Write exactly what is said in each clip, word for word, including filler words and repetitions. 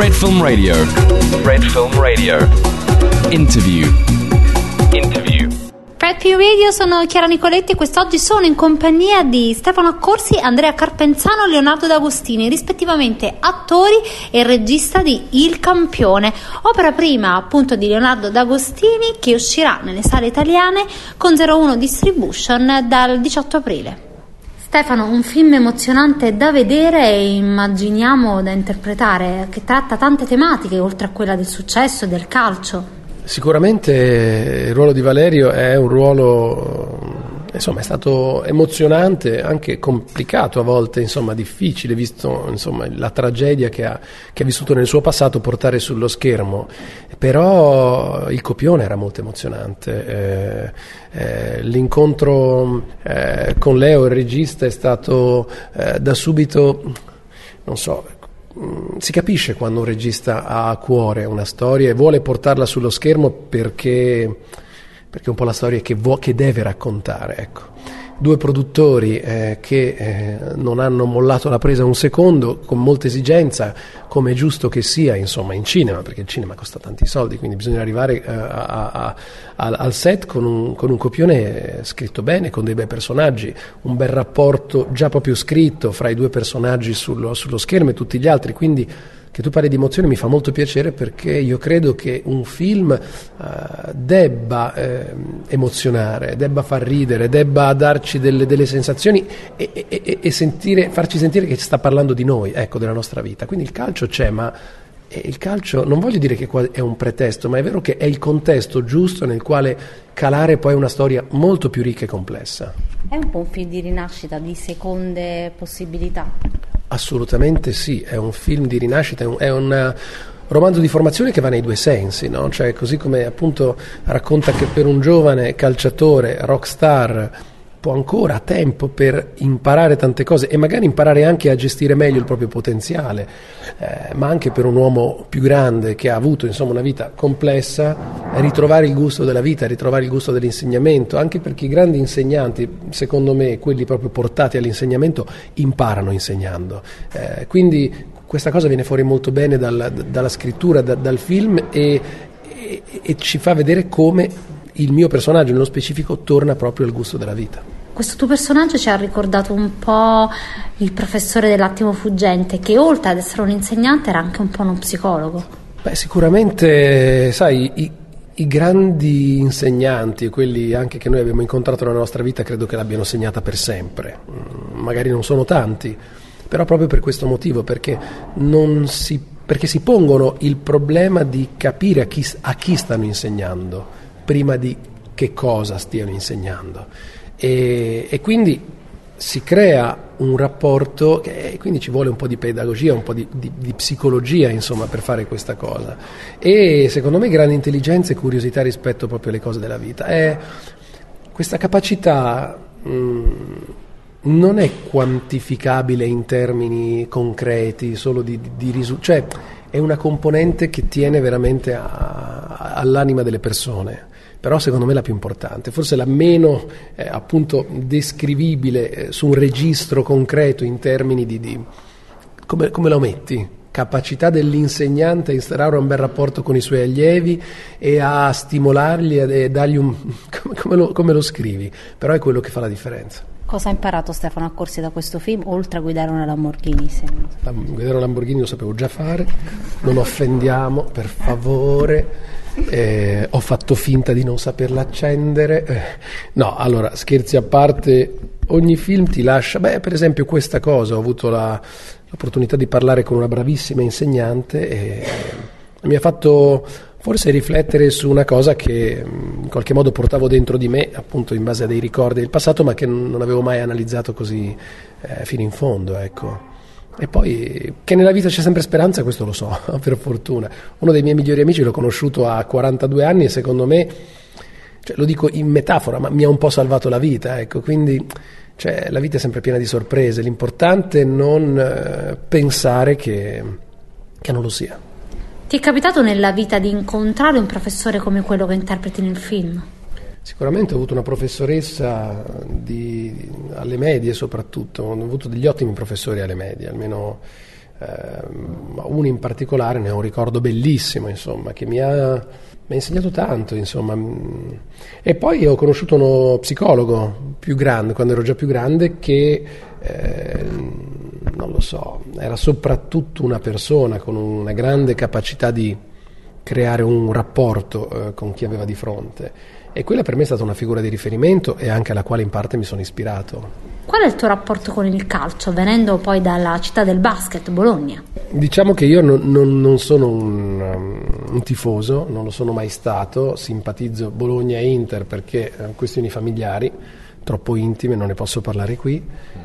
Red Film Radio. Red Film Radio. Interview. Interview. Red Film Radio, sono Chiara Nicoletti e quest'oggi sono in compagnia di Stefano Accorsi, Andrea Carpenzano e Leonardo D'Agostini, rispettivamente attori e regista di Il Campione, opera prima appunto di Leonardo D'Agostini, che uscirà nelle sale italiane con zero uno Distribution dal diciotto aprile. Stefano, un film emozionante da vedere e immaginiamo da interpretare, che tratta tante tematiche oltre a quella del successo e del calcio. Sicuramente il ruolo di Valerio è un ruolo, insomma, è stato emozionante, anche complicato a volte, insomma, difficile, visto insomma la tragedia che ha, che ha vissuto nel suo passato, portare sullo schermo. Però il copione era molto emozionante. Eh, eh, l'incontro eh, con Leo, il regista, è stato eh, da subito, non so, si capisce quando un regista ha a cuore una storia e vuole portarla sullo schermo perché, perché è un po' la storia che, vuo, che deve raccontare, ecco. Due produttori eh, che eh, non hanno mollato la presa un secondo, con molta esigenza, come è giusto che sia, insomma, in cinema, perché il cinema costa tanti soldi, quindi bisogna arrivare eh, a, a, a, al set con un, con un copione scritto bene, con dei bei personaggi, un bel rapporto già proprio scritto fra i due personaggi sullo, sullo schermo e tutti gli altri, quindi che tu parli di emozione mi fa molto piacere, perché io credo che un film uh, debba eh, emozionare, debba far ridere, debba darci delle, delle sensazioni e, e, e sentire, farci sentire che ci sta parlando di noi, ecco, della nostra vita. Quindi il calcio c'è, ma il calcio non voglio dire che è un pretesto, ma è vero che è il contesto giusto nel quale calare poi una storia molto più ricca e complessa. È un po' un film di rinascita, di seconde possibilità? Assolutamente sì, è un film di rinascita, è un romanzo di formazione che va nei due sensi, no? Cioè, così come appunto racconta che per un giovane calciatore rockstar può ancora ha tempo per imparare tante cose e magari imparare anche a gestire meglio il proprio potenziale, eh, ma anche per un uomo più grande che ha avuto insomma una vita complessa, ritrovare il gusto della vita, ritrovare il gusto dell'insegnamento, anche perché i grandi insegnanti, secondo me, quelli proprio portati all'insegnamento, imparano insegnando. Eh, quindi questa cosa viene fuori molto bene dal, dalla scrittura, da, dal film e, e, e ci fa vedere come il mio personaggio nello specifico torna proprio al gusto della vita. Questo tuo personaggio ci ha ricordato un po' il professore dell'attimo fuggente, che oltre ad essere un insegnante era anche un po' uno psicologo. Beh, sicuramente, sai, i, i grandi insegnanti, quelli anche che noi abbiamo incontrato nella nostra vita, credo che l'abbiano segnata per sempre. Magari non sono tanti, però proprio per questo motivo, perché non si, perché si pongono il problema di capire a chi, a chi stanno insegnando prima di che cosa stiano insegnando, e, e quindi si crea un rapporto che quindi ci vuole un po' di pedagogia, un po' di, di, di psicologia, insomma, per fare questa cosa, e secondo me grande intelligenza e curiosità rispetto proprio alle cose della vita. È questa capacità mh, non è quantificabile in termini concreti, solo di, di, di risultati, cioè è una componente che tiene veramente a, all'anima delle persone, però secondo me la più importante, forse la meno eh, appunto descrivibile eh, su un registro concreto in termini di, di come, come lo metti? Capacità dell'insegnante a instaurare un bel rapporto con i suoi allievi e a stimolarli e dargli un come, come, lo, come lo scrivi, però è quello che fa la differenza. Cosa ha imparato Stefano Accorsi da questo film, oltre a guidare una Lamborghini? La, guidare una Lamborghini lo sapevo già fare, non offendiamo, per favore. Eh, ho fatto finta di non saperla accendere. Eh, no, allora, scherzi a parte, ogni film ti lascia, beh, per esempio questa cosa, ho avuto la, l'opportunità di parlare con una bravissima insegnante e mi ha fatto forse riflettere su una cosa che in qualche modo portavo dentro di me, appunto in base a dei ricordi del passato, ma che non avevo mai analizzato così eh, fino in fondo, ecco. E poi che nella vita c'è sempre speranza, questo lo so, per fortuna. Uno dei miei migliori amici l'ho conosciuto a quarantadue anni e secondo me, cioè, lo dico in metafora, ma mi ha un po' salvato la vita, ecco. Quindi cioè, la vita è sempre piena di sorprese, l'importante è non eh, pensare che, che non lo sia. Ti è capitato nella vita di incontrare un professore come quello che interpreti nel film? Sicuramente ho avuto una professoressa di, alle medie soprattutto, ho avuto degli ottimi professori alle medie, almeno eh, uno in particolare ne ho un ricordo bellissimo, insomma, che mi ha, mi ha insegnato tanto, insomma. E poi ho conosciuto uno psicologo più grande, quando ero già più grande, che eh, non lo so, era soprattutto una persona con una grande capacità di creare un rapporto eh, con chi aveva di fronte, e quella per me è stata una figura di riferimento e anche alla quale in parte mi sono ispirato. Qual è il tuo rapporto con il calcio, venendo poi dalla città del basket, Bologna? Diciamo che io non, non, non sono un, um, un tifoso, non lo sono mai stato, simpatizzo Bologna e Inter perché eh, questioni familiari, troppo intime, non ne posso parlare qui,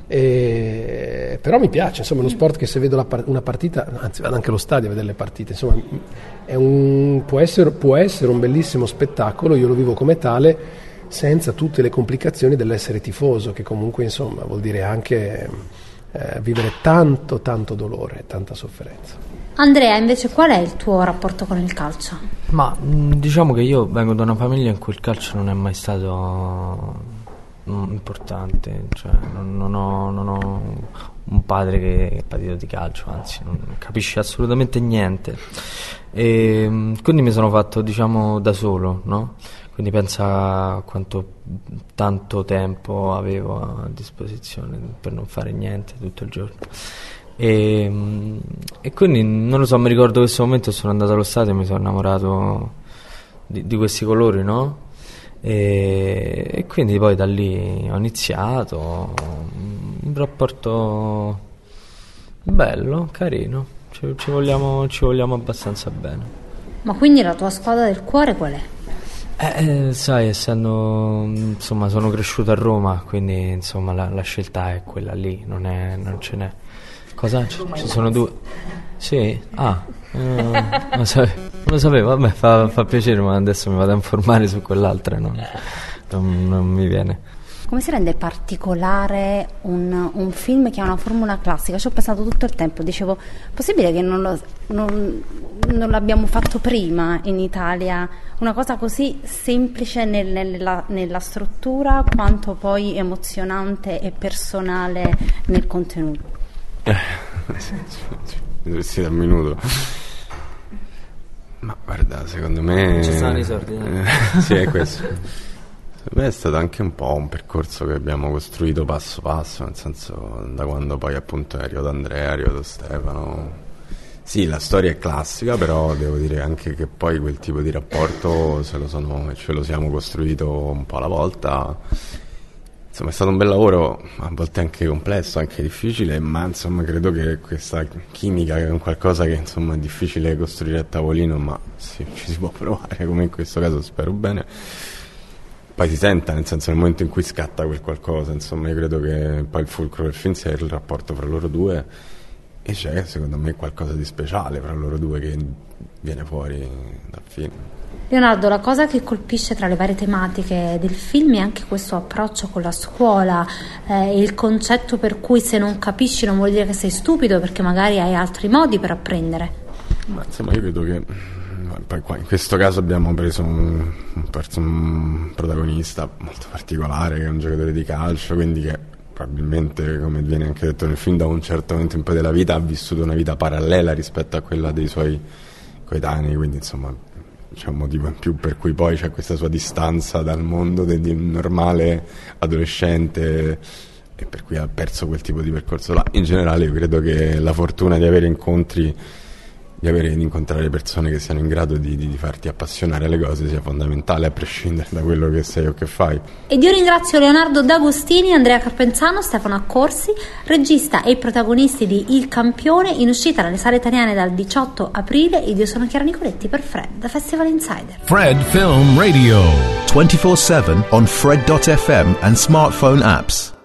e, però mi piace, insomma, è uno sport che se vedo la par- una partita, anzi vado anche allo stadio a vedere le partite, insomma, è un, può, essere, può essere un bellissimo spettacolo, io lo vivo come tale, senza tutte le complicazioni dell'essere tifoso, che comunque insomma vuol dire anche eh, vivere tanto tanto dolore, tanta sofferenza. Andrea, invece, qual è il tuo rapporto con il calcio? Ma diciamo che io vengo da una famiglia in cui il calcio non è mai stato importante, cioè non, non, ho, non ho un padre che è patito di calcio, anzi non capisce assolutamente niente, e quindi mi sono fatto, diciamo, da solo, no? Quindi pensa quanto tanto tempo avevo a disposizione per non fare niente tutto il giorno. E, e quindi non lo so, mi ricordo questo momento, sono andato allo stadio e mi sono innamorato di, di questi colori, no? E, e quindi poi da lì ho iniziato un rapporto bello, carino, ci, ci, vogliamo, ci vogliamo abbastanza bene. Ma quindi la tua squadra del cuore qual è? Eh, sai, essendo, insomma, sono cresciuto a Roma, quindi insomma la, la scelta è quella lì, non, è, non ce n'è. Cosa? Ci, ci sono due? Sì? Ah, eh, non, lo sapevo, non lo sapevo, vabbè, fa, fa piacere, ma adesso mi vado a informare su quell'altra, no? non, non mi viene. Come si rende particolare un, un film che ha una formula classica? Ci ho pensato tutto il tempo, dicevo, possibile che non, lo, non, non l'abbiamo fatto prima in Italia? Una cosa così semplice nel, nella, nella struttura, quanto poi emozionante e personale nel contenuto. Eh, sì, da un minuto. Ma guarda, secondo me... Ci sono i soldi. Eh, sì, è questo. Per me è stato anche un po' un percorso che abbiamo costruito passo passo, nel senso, da quando poi appunto è arrivato Andrea, è arrivato Stefano. Sì, la storia è classica, però devo dire anche che poi quel tipo di rapporto se lo sono, ce lo siamo costruito un po' alla volta. Insomma, è stato un bel lavoro, a volte anche complesso, anche difficile, ma insomma credo che questa chimica è un qualcosa che insomma è difficile costruire a tavolino, ma sì, ci si può provare, come in questo caso, spero bene. Poi si senta, nel senso, nel momento in cui scatta quel qualcosa, insomma, io credo che poi il fulcro del film sia il rapporto fra loro due, e c'è secondo me qualcosa di speciale fra loro due che viene fuori dal film. Leonardo, la cosa che colpisce tra le varie tematiche del film è anche questo approccio con la scuola, eh, il concetto per cui se non capisci non vuol dire che sei stupido, perché magari hai altri modi per apprendere. Ma insomma, io credo che poi qua in questo caso abbiamo preso un, un, un protagonista molto particolare, che è un giocatore di calcio, quindi che probabilmente, come viene anche detto nel film, da un certo momento in poi della vita ha vissuto una vita parallela rispetto a quella dei suoi coetanei, quindi insomma c'è un motivo in più per cui poi c'è questa sua distanza dal mondo del normale adolescente, e per cui ha perso quel tipo di percorso là. In generale io credo che la fortuna di avere incontri, di avere di incontrare persone che siano in grado di, di, di farti appassionare alle cose sia fondamentale, a prescindere da quello che sei o che fai. Ed io ringrazio Leonardo D'Agostini, Andrea Carpenzano, Stefano Accorsi, regista e protagonisti di Il Campione, in uscita dalle sale italiane dal diciotto aprile. Ed io sono Chiara Nicoletti per Fred da Festival Insider. Fred Film Radio twenty-four seven on Fred dot f m and smartphone apps.